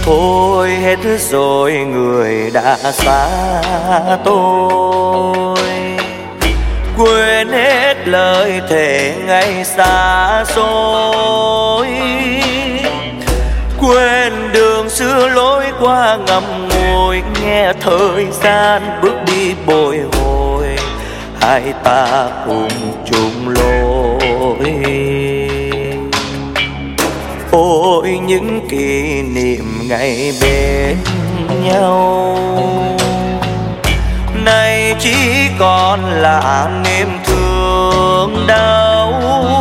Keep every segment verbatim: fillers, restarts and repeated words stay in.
Ôi hết rồi người đã xa tôi, quên hết lời thề ngày xa xôi, quên đường xưa lối qua ngậm ngùi, nghe thời gian bước đi bồi hồi, hai ta cùng chung lối. Ôi những kỷ niệm ngày bên nhau nay chỉ còn là niềm thương đau.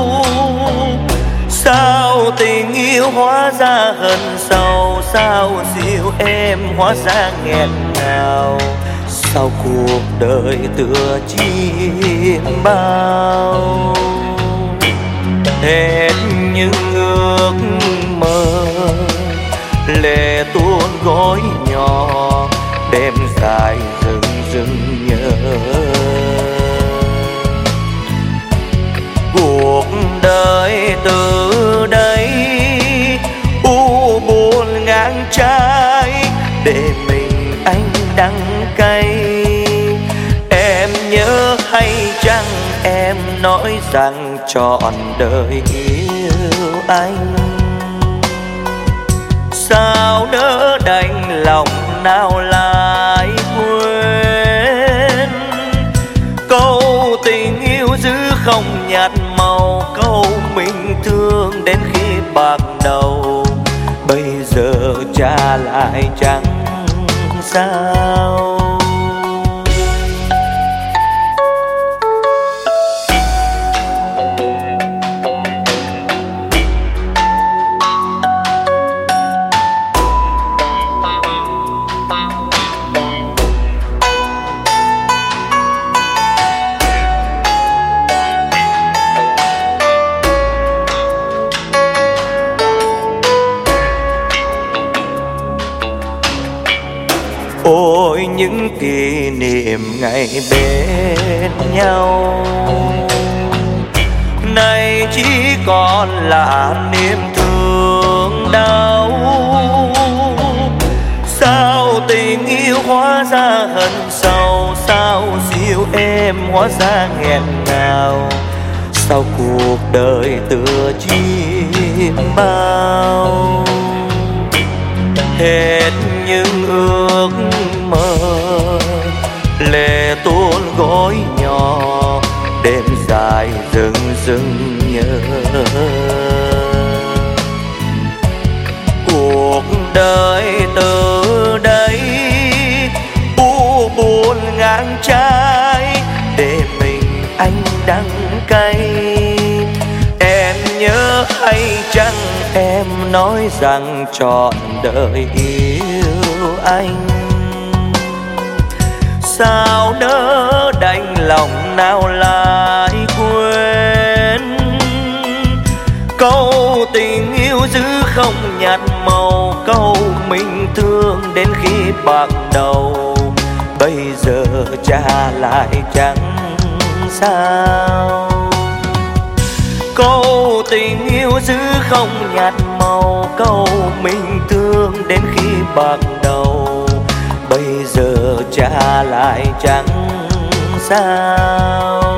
Sao tình yêu hóa ra hận sâu, sao dịu em hóa ra nghẹn ngào, sao cuộc đời tựa chim bao. Hết những ước mơ lệ tuôn gối nhỏ, đêm dài rừng rừng nhớ. Cuộc đời từ đây u buồn ngang trái, để mình anh đắng cay. Em nhớ hay chăng em nói rằng trọn đời yêu anh, sao nỡ đành lòng nào lại quên. Câu tình yêu giữ không nhạt màu, câu mình thương đến khi bạc đầu, bây giờ trả lại chẳng sao. Ôi những kỷ niệm ngày bên nhau nay chỉ còn là niềm thương đau. Sao tình yêu hóa ra hận sâu, sao dịu em hóa ra nghẹn ngào, sao cuộc đời tựa chim bao. Hết những ước mơ lệ tuôn gối nhỏ, đêm dài rừng rừng nhớ. Cuộc đời từ đây u buồn ngang trái, để mình anh đắng cay. Em nhớ hay chăng em nói rằng trọn đời yêu anh, sao nỡ đành lòng nào lại quên. Câu tình yêu giữ không nhạt màu, câu mình thương đến khi bạc đầu, bây giờ trả lại chẳng sao. Câu tình yêu giữ không nhạt màu, câu mình thương đến khi bạc đầu, bây giờ trả lại chẳng sao.